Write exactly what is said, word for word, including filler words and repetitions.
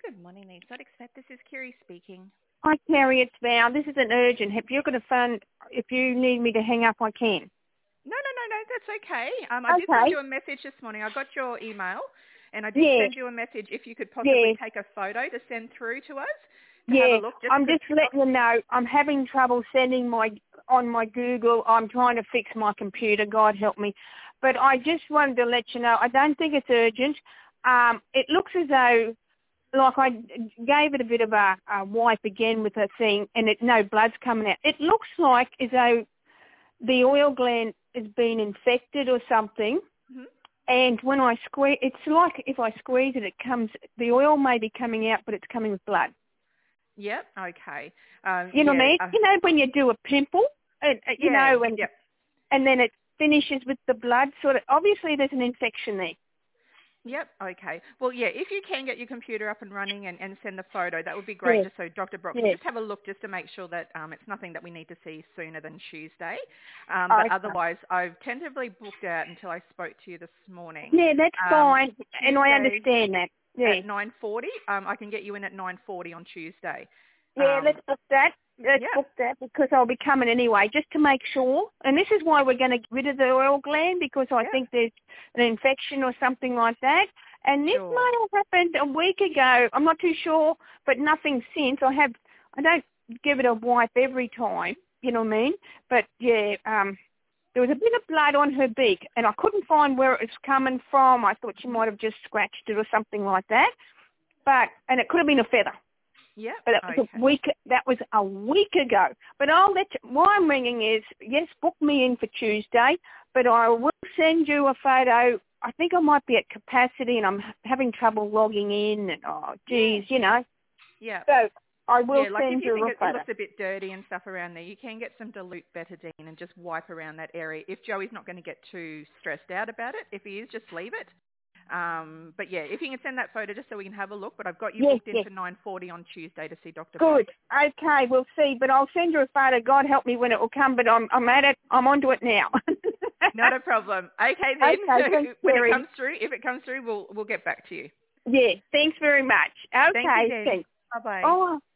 Good morning, Needs Not Expect. This is Kiri speaking. Hi, Carrie, it's Val. This is an urgent. If you're going to phone, if you need me to hang up, I can. No, no, no, no, that's okay. Um, I Okay. did send you a message this morning. I got your email, and I did Yeah. send you a message if you could Yeah. possibly take a photo to send through to us to Yeah. have a look. Just I'm 'cause- just letting you know I'm having trouble sending my on my Google. I'm trying to fix my computer. God help me. But I just wanted to let you know I don't think it's urgent. Um, it looks as though like I gave it a bit of a, a wipe again with a thing, and it no blood's coming out. It looks like as though the oil gland has been infected or something. Mhm. And when I squeeze, it's like if I squeeze it, it comes, the oil may be coming out, but it's coming with blood. Yep. Okay. Um, You know what I yeah. mean? Uh, You know when you do a pimple, and, uh, you yeah. know, and, Yep. and then it finishes with the blood sort of, obviously there's an infection there. Yep. Okay. Well, yeah, if you can get your computer up and running and, and send the photo, that would be great, Yes, just so Doctor Brock can yes. just have a look just to make sure that um, it's nothing that we need to see sooner than Tuesday. Um, but Okay. otherwise, I've tentatively booked out until I spoke to you this morning. Yeah, that's Um, fine, and I Tuesday understand that. Yeah. at nine forty. Um, I can get you in at nine forty on Tuesday. Yeah, Um, let's book that. Let's yeah. book that because I'll be coming anyway, just to make sure. And this is why we're going to get rid of the oil gland, because I Yeah. think there's an infection or something like that. And this Sure. may have happened a week ago. I'm not too sure, but nothing since. I have. I don't give it a wipe every time. You know what I mean? But yeah, um, there was a bit of blood on her beak, and I couldn't find where it was coming from. I thought she might have just scratched it or something like that. But and it could have been a feather. Yeah. But that was Okay. a week. That was a week ago. But I'll let you, why I'm ringing is yes, book me in for Tuesday. But I will send you a photo. I think I might be at capacity, and I'm having trouble logging in. And oh, geez, you know. Yeah. So I will Yeah, like if send you you think a it, it photo. looks a bit dirty and stuff around there, you can get some dilute betadine and just wipe around that area. If Joey's not going to get too stressed out about it, if he is, just leave it. Um, but yeah, if you can send that photo just so we can have a look. But I've got you Yes, booked in yes. for nine forty on Tuesday to see Doctor Brock. Good. Okay, we'll see. But I'll send you a photo. God help me when it will come. But I'm I'm at it. I'm onto it now. Not a problem. Okay then. Okay, So thanks, when it Terry. comes through, if it comes through, we'll we'll get back to you. Yeah, thanks very much. Okay, Thank you then. thanks. Bye bye. Oh.